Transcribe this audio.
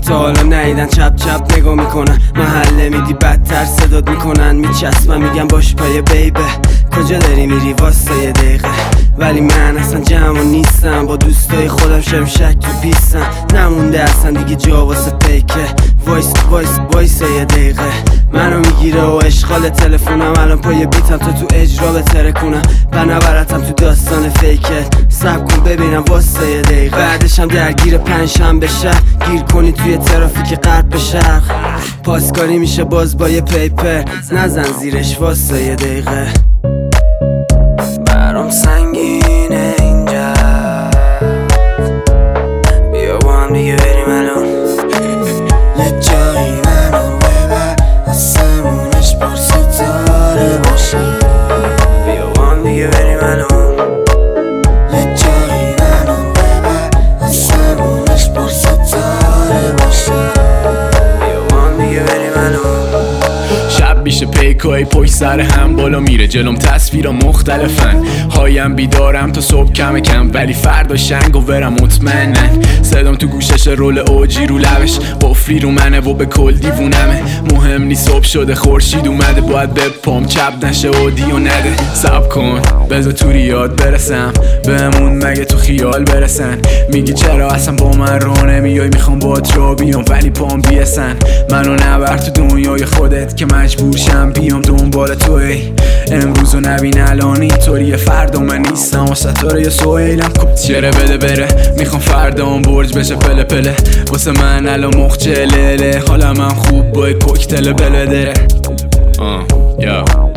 تا حالا نیدن، چپ چپ نگاه میکنن، محله میدی بدتر صدات میکنن، میچسبن میگن باش پای بیبه، کجا داری میری واسه یه دقیقه. ولی من اصلا جمع نیستم، با دوستای خودم شم شک تو پیستم، نمونده اصلا دیگه جا واسه پیکه. وایس یه دقیقه منو میگیره و اشغال تلفونم، الان پای بیتم تا تو اجرا بتره کنم، بنابرتم تو داستان فیکت، سب کن ببینم واسه یه دقیقه. بعدشم درگیر پنجشنبه شب، گیر کنی توی ترافیک غرب به شرق، پاسکاری میشه باز با یه پیپر، نزن زیرش واسه یه دقیقه. برام سنگینه اینجا، بیا با هم دیگه بریم الان یه جایی منو ببر، آسمونش پر ستاره باشه، بیا با هم دیگه بریم الان. یه جایی منو ببر، آسمونش پر ستاره باشه، بیا با هم دیگه بریم الان. شب میشه پیکای پشت سر هم، بالا میره جلوم تصویرا مختلفن، هایم بیدارم تا صبح کم کم، ولی فردا شنگ و برم مطمئنن. صدام تو گوشش رول اوجی رو لبش، قفلی رو منه و به کل دیوونمه، مهم نیست صبح شده خورشید اومده، باید بپام چپ نشه اودی و نده. سب کن بذار تو ریاد برسم، بهمون مگه تو خیال برسن، میگی چرا اصلا با من رو نمیای، میخوام باهات را بیام ولی پام بیسن، منو نبر تو دنیای خودت که مجبور شم بیام دنبال توی، امروز و نبین الان اینطوریه، فردا من نیستم و ستاره یا سویلم، چره بده بره، میخوام فردا اون برج بشه پله پله، واسه من الان مخجله، حالا من خوب با کوکتل بله دره. یا